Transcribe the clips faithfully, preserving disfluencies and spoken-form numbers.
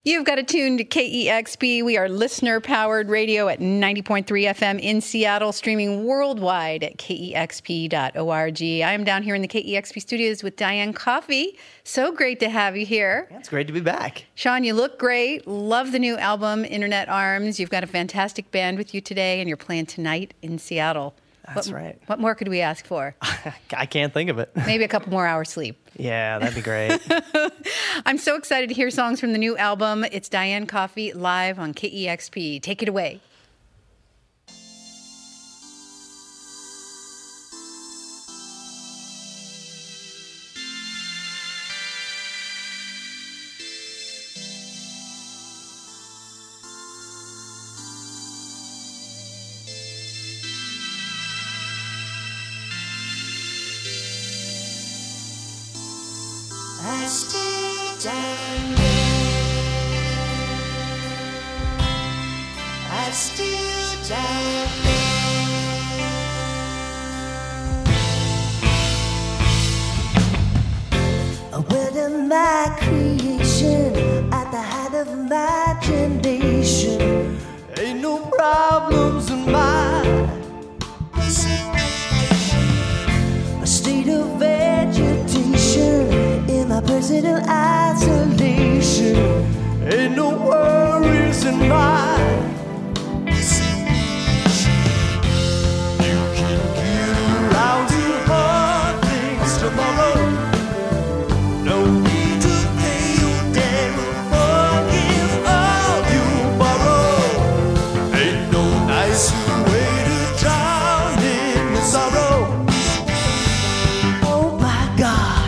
You've got to tune to K E X P. We are listener-powered radio at ninety point three F M in Seattle, streaming worldwide at K E X P dot org. I am down here in the K E X P studios with Diane Coffey. So great to have you here. Yeah, it's great to be back. Sean, you look great. Love the new album, Internet Arms. You've got a fantastic band with you today, and you're playing tonight in Seattle. That's what, right. What more could we ask for? I can't think of it. Maybe a couple more hours sleep. Yeah, that'd be great. I'm so excited to hear songs from the new album. It's Diane Coffey live on K E X P. Take it away. I stay down there. I still down there. Word of my creation, at the height of imagination. Ain't no problems in mine. A state of vegetation in my personal isolation. Ain't no worries in mine. You can get around to hard things tomorrow. No need to pay your debt or forgive all you borrow. Ain't no nicer way to drown in your sorrow. Oh my God.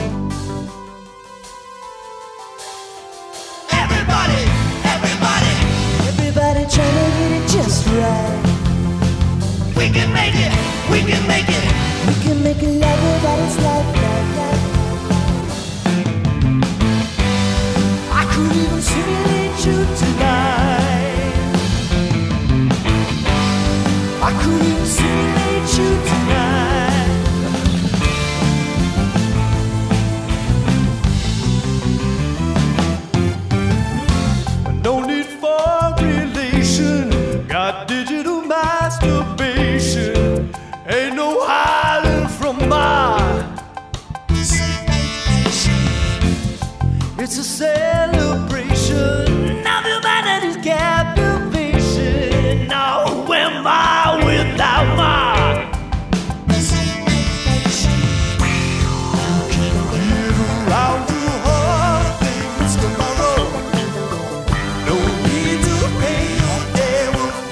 Trying to get it just right. We can make it, we can make it. We can make it love without its life, life, life. I could even simulate you tonight. I could even simulate you tonight. No need for got digital masturbation. Ain't no hiding from mine. It's a celebration. Now humanity's captivation. Now who am I without mine? You can get around to hard things tomorrow. No need to pay your debt.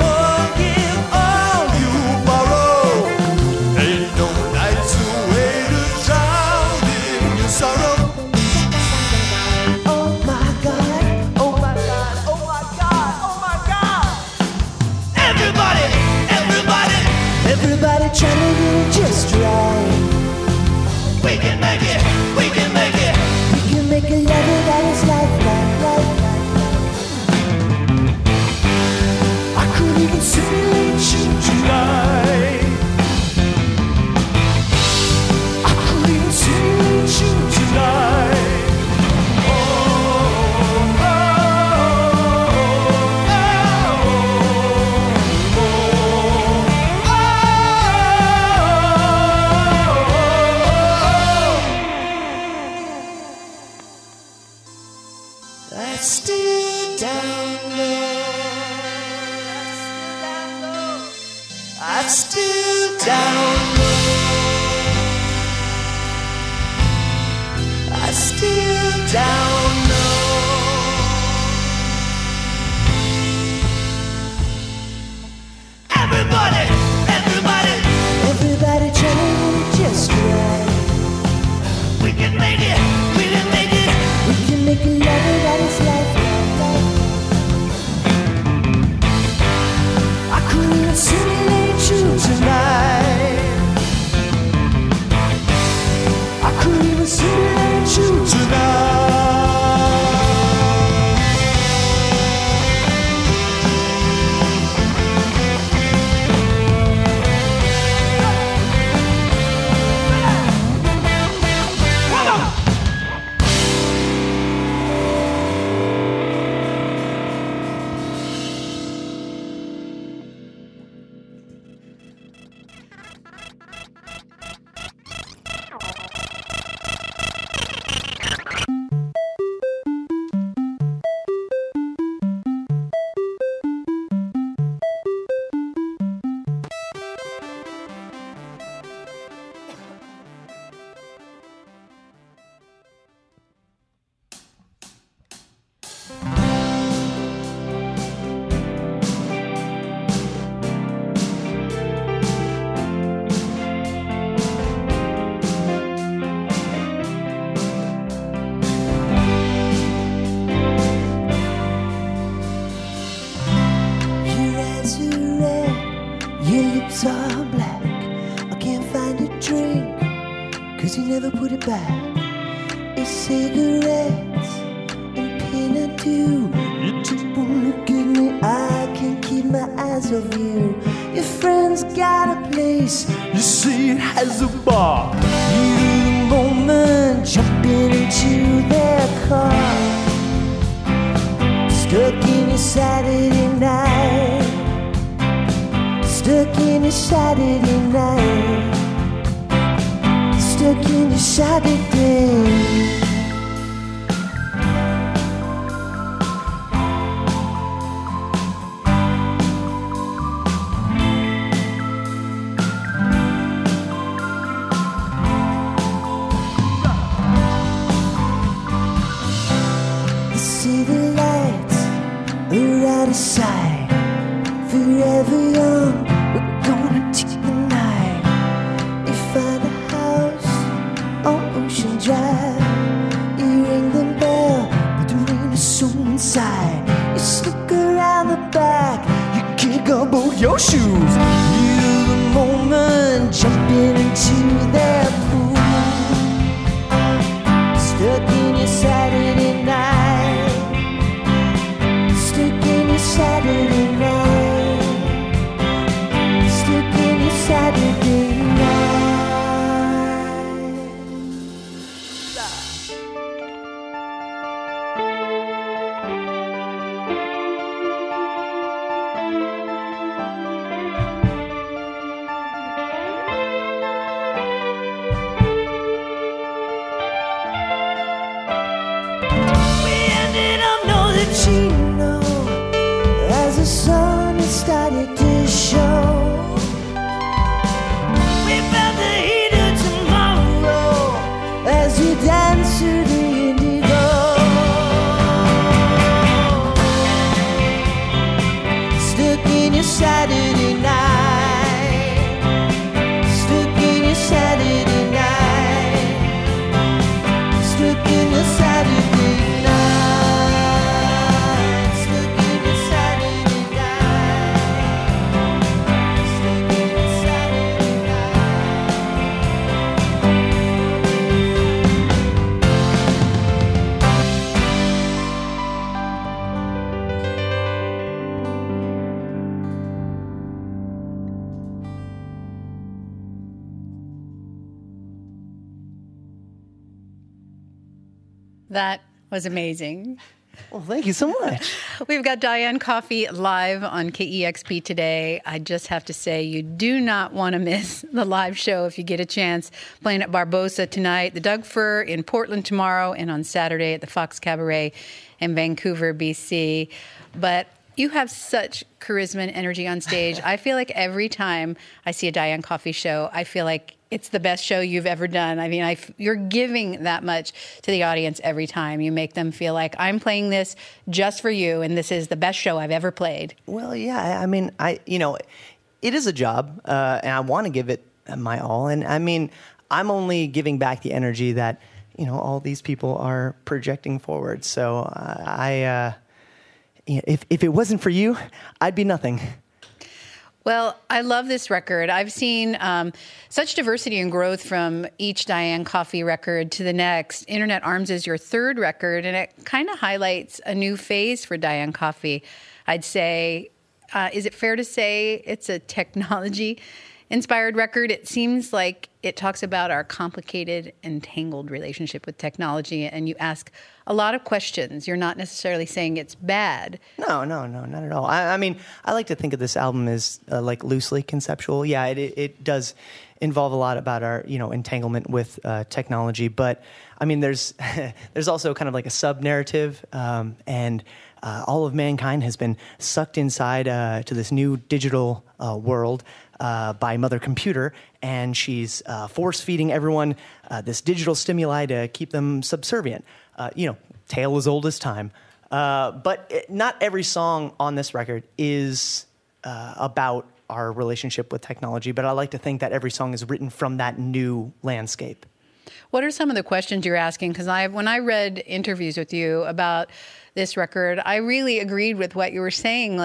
Everybody trying to get it just right. We can make it, we can make it. We can make it love without its life, life, life, life. I could even simulate you tonight. I could even simulate you tonight. Still down low. I'm still down low. I'm still down low. Everybody, everybody, everybody trying to get it just right. We can make it, we can make it. We can make it love without its life. I couldn't simulate you tonight. I couldn't even simulate you tonight. never put it back. It's cigarettes and peanut too. You took one look at me, I can't keep my eyes off you. Your friend's got a place, you see it has a bar. You the moment jumping into their car, stuck in your Saturday night, stuck in your Saturday night, stuck in your Saturday. Side, forever young, we're gonna take the night. You find a house on Ocean Drive, you ring the bell, but there ain't a soul inside. You sneak around the back, you kick up both your shoes. You're the moment jumping into their pool, stuck in your Saturday night, stuck in your Saturday night, stuck in your Saturday night. We ended up Northern Chino as the sun had started to show. We felt the heat of tomorrow as we danced to the indigo. Stuck in your Saturday night, stuck in your Saturday night, stuck in your Saturday night, stuck in your Saturday night, stuck in your Saturday That was amazing. Well, thank you so much. We've got Diane Coffey live on K E X P today. I just have to say, you do not want to miss the live show if you get a chance. Playing at Barbosa tonight, the Doug Fir in Portland tomorrow, and on Saturday at the Fox Cabaret in Vancouver, B C. But you have such charisma and energy on stage. I feel like every time I see a Diane Coffey show, I feel like it's the best show you've ever done. I mean, I f- you're giving that much to the audience every time. You make them feel like I'm playing this just for you, and this is the best show I've ever played. Well, yeah, I I mean, I you know, it is a job, uh, and I want to give it my all. And I mean, I'm only giving back the energy that, you know, all these people are projecting forward. So uh, I, uh, you know, if if it wasn't for you, I'd be nothing. Well, I love this record. I've seen um, such diversity and growth from each Diane Coffey record to the next. Internet Arms is your third record, and it kind of highlights a new phase for Diane Coffey. I'd say, uh, is it fair to say it's a technology-inspired record? It seems like it talks about our complicated, entangled relationship with technology, and you ask a lot of questions. You're not necessarily saying it's bad. No, no, no, not at all. I, I mean, I like to think of this album as uh, like loosely conceptual. Yeah, it, it it does involve a lot about our, you know, entanglement with uh, technology. But I mean, there's there's also kind of like a sub narrative, um, and uh, all of mankind has been sucked inside uh, to this new digital uh, world uh, by Mother Computer, and she's uh, force feeding everyone uh, this digital stimuli to keep them subservient. Uh, you know, tale as old as time. Uh, but it, not every song on this record is uh, about our relationship with technology, but I like to think that every song is written from that new landscape. What are some of the questions you're asking? Because I, when I read interviews with you about this record, I really agreed with what you were saying. Like,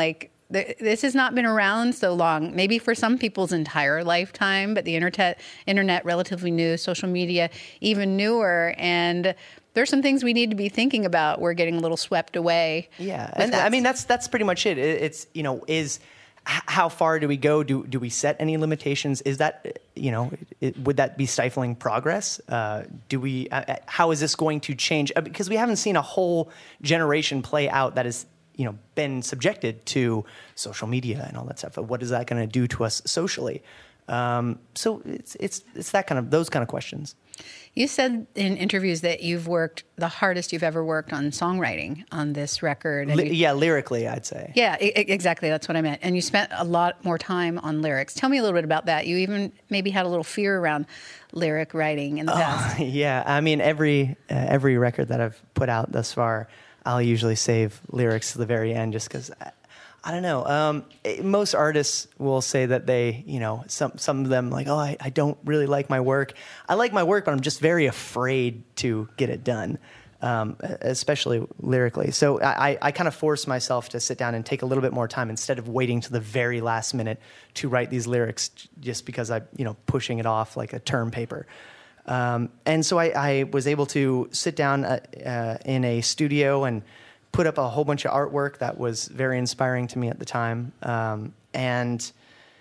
th- this has not been around so long, maybe for some people's entire lifetime, but the internet, internet, relatively new, social media, even newer. And there's some things we need to be thinking about. We're getting a little swept away. Yeah. And I mean, that's, that's pretty much it. it it's, you know, is, how far do we go? Do do we set any limitations? Is that, you know, it, would that be stifling progress? Uh, do we? Uh, how is this going to change? Uh, because we haven't seen a whole generation play out that has, you know, been subjected to social media and all that stuff. What is that going to do to us socially? Um, so it's it's it's that kind of those kind of questions. You said in interviews that you've worked the hardest you've ever worked on songwriting on this record. And Li- you, yeah, lyrically, I'd say. Yeah, I- exactly. That's what I meant. And you spent a lot more time on lyrics. Tell me a little bit about that. You even maybe had a little fear around lyric writing in the past. Uh, yeah, I mean, every uh, every record that I've put out thus far, I'll usually save lyrics to the very end just because... I don't know. Um, it, most artists will say that they, you know, some some of them like, oh, I, I don't really like my work. I like my work, but I'm just very afraid to get it done, um, especially lyrically. So I, I kind of force myself to sit down and take a little bit more time instead of waiting to the very last minute to write these lyrics just because I, you know, pushing it off like a term paper. Um, and so I, I was able to sit down uh, uh, in a studio and put up a whole bunch of artwork that was very inspiring to me at the time, um, and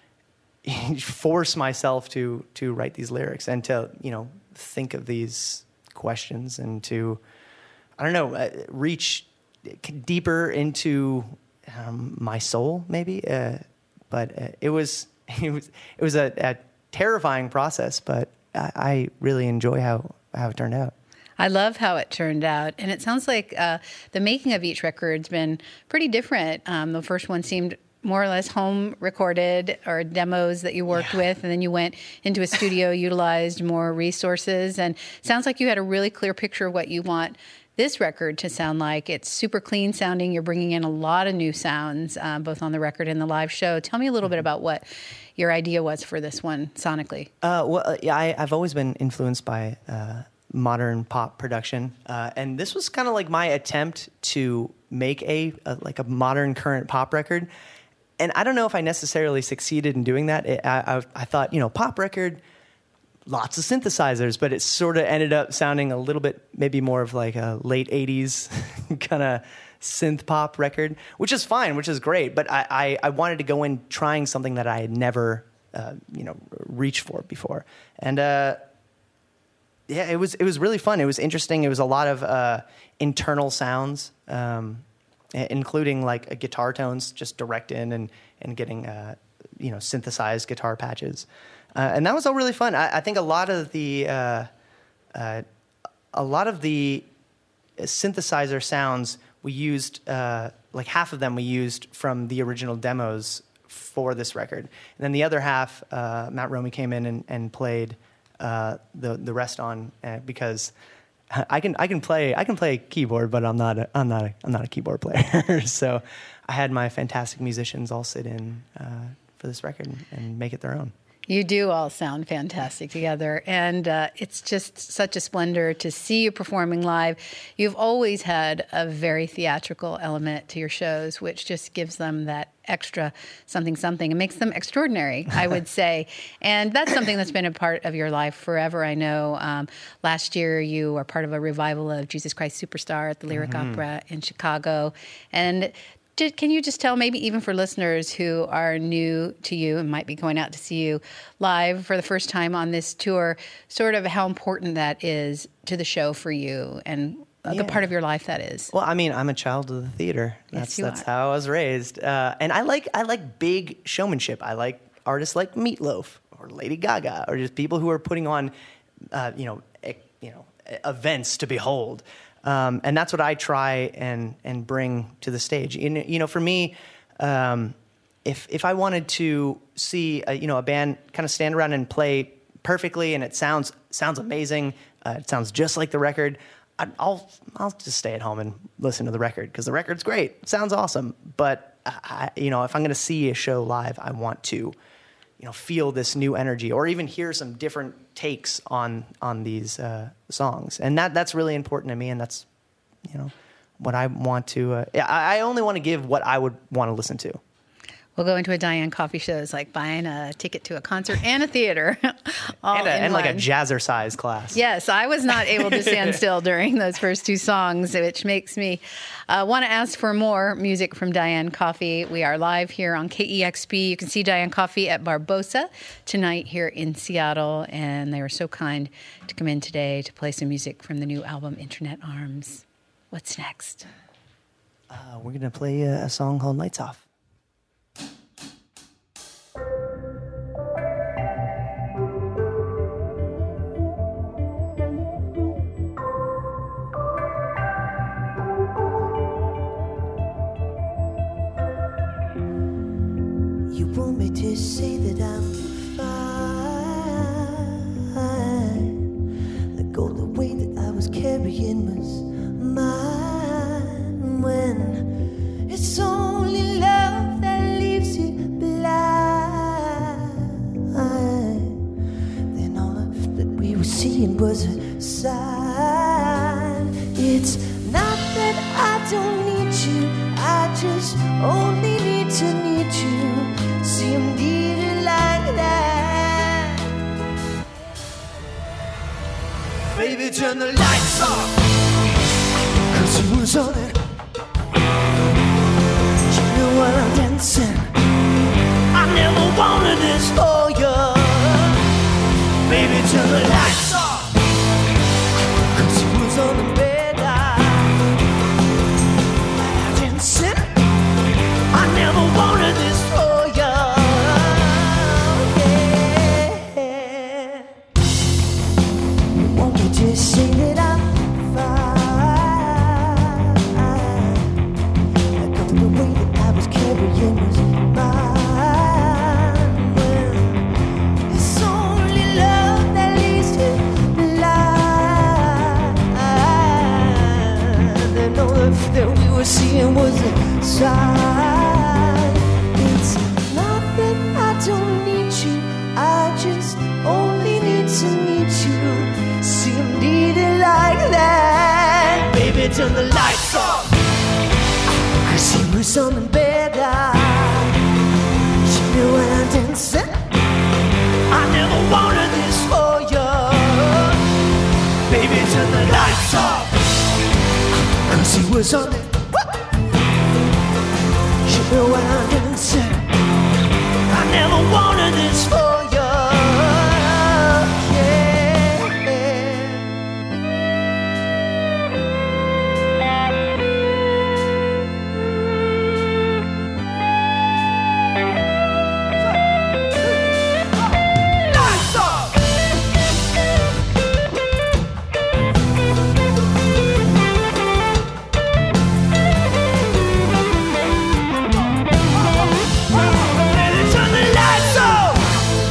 force myself to to write these lyrics and to, you know, think of these questions and to, I don't know, uh, reach deeper into um, my soul, maybe. Uh, but uh, it was it was it was a, a terrifying process, but I, I really enjoy how how it turned out. I love how it turned out. And it sounds like uh, the making of each record's been pretty different. Um, the first one seemed more or less home recorded or demos that you worked yeah. with, and then you went into a studio, utilized more resources, and sounds like you had a really clear picture of what you want this record to sound like. It's super clean sounding. You're bringing in a lot of new sounds, um, both on the record and the live show. Tell me a little bit about what your idea was for this one sonically. Uh, well, uh, yeah, I, I've always been influenced by uh, modern pop production, uh, and this was kind of like my attempt to make a, a like a modern current pop record. And I don't know if I necessarily succeeded in doing that. It, I, I, I thought, you know, pop record, lots of synthesizers, but it sort of ended up sounding a little bit maybe more of like a late eighties kind of synth pop record, which is fine, which is great. But I, I, I wanted to go in trying something that I had never, uh, you know, reached for before. And uh, yeah, it was it was really fun. It was interesting. It was a lot of uh, internal sounds, um, including like a guitar tones just direct in and and getting uh, you know, synthesized guitar patches, uh, and that was all really fun. I, I think a lot of the uh, uh, a lot of the synthesizer sounds we used, uh, like half of them we used from the original demos for this record, and then the other half, uh, Matt Romey came in and, and played uh, the the rest on uh, because. I can I can play I can play keyboard, but I'm not a, I'm not a, I'm not a keyboard player. So I had my fantastic musicians all sit in uh, for this record and, and make it their own. You do all sound fantastic together, and uh, it's just such a splendor to see you performing live. You've always had a very theatrical element to your shows, which just gives them that extra something something. It makes them extraordinary, I would say. And that's something that's been a part of your life forever, I know. Um, last year, you were part of a revival of Jesus Christ Superstar at the Lyric mm-hmm. Opera in Chicago. And did, can you just tell, maybe even for listeners who are new to you and might be going out to see you live for the first time on this tour, sort of how important that is to the show for you and yeah. the part of your life that is? Well, I mean, I'm a child of the theater. That's yes, you that's are. how I was raised, uh, and I like I like big showmanship. I like artists like Meatloaf or Lady Gaga or just people who are putting on, uh, you know, e- you know, events to behold. Um, and that's what I try and and bring to the stage. You you know, for me, um, if if I wanted to see a, you know, a band kind of stand around and play perfectly and it sounds sounds amazing, uh, it sounds just like the record, I'd, I'll I'll just stay at home and listen to the record because the record's great, it sounds awesome. But I, you know, if I'm going to see a show live, I want to, you know, feel this new energy or even hear some different takes on on these uh, songs, and that that's really important to me, and that's, you know, what I want to. Uh, I, I only want to give what I would want to listen to. We'll go into a Diane Coffee show. It's like buying a ticket to a concert and a theater. all And, a, in and like a one. jazzercise class. Yes, I was not able to stand still during those first two songs, which makes me uh, want to ask for more music from Diane Coffee. We are live here on K E X P. You can see Diane Coffee at Barbosa tonight here in Seattle, and they were so kind to come in today to play some music from the new album, Internet Arms. What's next? Uh, we're going to play a, a song called Lights Off. You want me to say that I'm fine? Let go the way that I was carrying was mine. When it's only love that leaves you blind, then all that we were seeing was a sign. It's not that I don't need you, I just only need to need you. See, I'm needed like that. Baby, turn the lights off, 'cause you was on it. You know what I'm dancing. I never wanted this for you. Baby, turn the lights off, 'cause you was on the bed. I'm dancing. I never wanted this for you. Yeah. Won't you just say that I'm fine? Like the way that I was carrying was mine. When it's only love that leads you blind. Then all that we were seeing was a sign. It's not that I don't need you, I just only need to need you. See, I'm needed like that. Baby, turn the lights off, 'cause she was on the bed. She knew when I'm dancing. I never wanted this for you. Baby, turn the lights off, 'cause she was on the You know what I'm dancing. I never wanted this for you. Yeah. Lights off. Turn the lights off.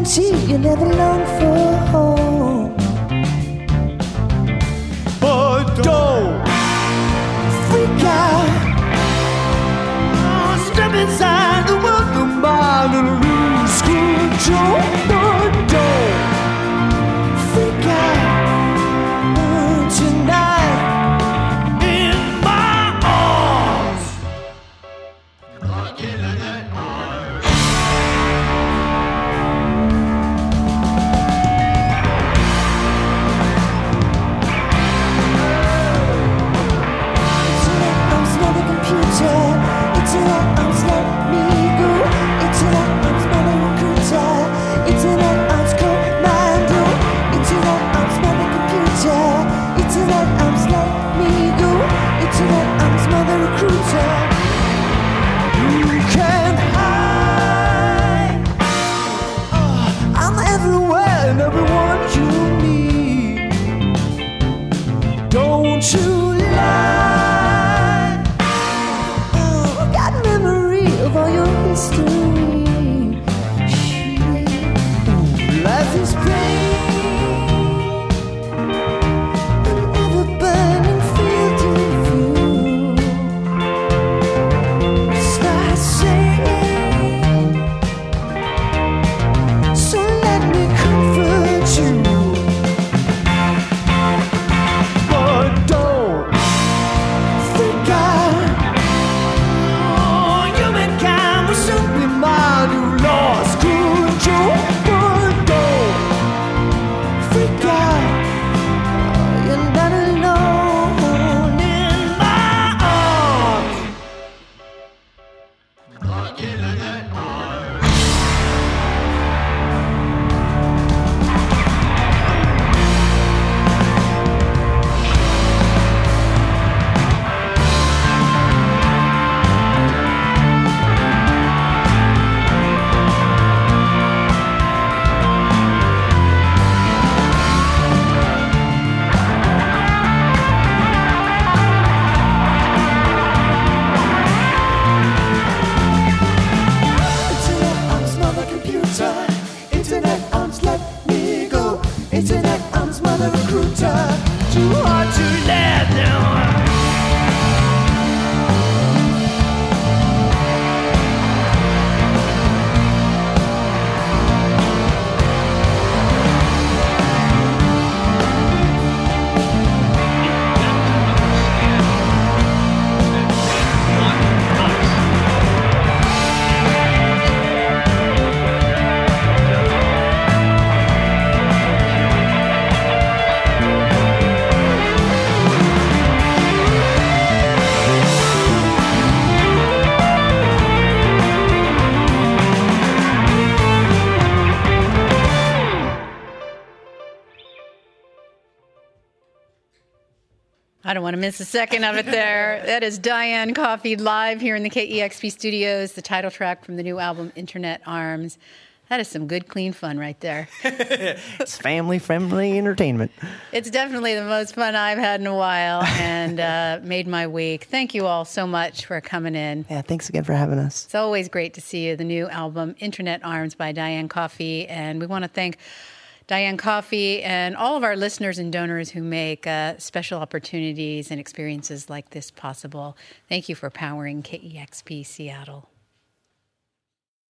guarantee you never long for home. But don't freak out. Oh, step inside the world of mine and lose control. But don't freak out oh, tonight in my arms. Internet arms, not a computer. Internet arms, let me go. Internet arms, not a recruiter. Internet arms, commando. Internet arms, not a computer. Internet arms, let me go. Internet arms, not a recruiter. You can't hide. Oh, I'm everywhere and everyone you need. Don't you lie. Oh, I got memory of all your history. Life is pain, an ever-burning field of view. Start saying, so let me comfort you. But don't freak out. Oh, humankind will soon be mine. You lost control. But don't freak out. Oh, you're not alone in my arms. Internet arms, mother computer. Internet arms, let me go. Internet arms, mother recruiter. Too hard to let down. I don't want to miss a second of it there. That is Diane Coffey live here in the K E X P studios, the title track from the new album, Internet Arms. That is some good, clean fun right there. It's family-friendly entertainment. It's definitely the most fun I've had in a while and uh, made my week. Thank you all so much for coming in. Yeah, thanks again for having us. It's always great to see you. The new album, Internet Arms by Diane Coffey. And we want to thank Diane Coffey and all of our listeners and donors who make uh, special opportunities and experiences like this possible. Thank you for powering K E X P Seattle.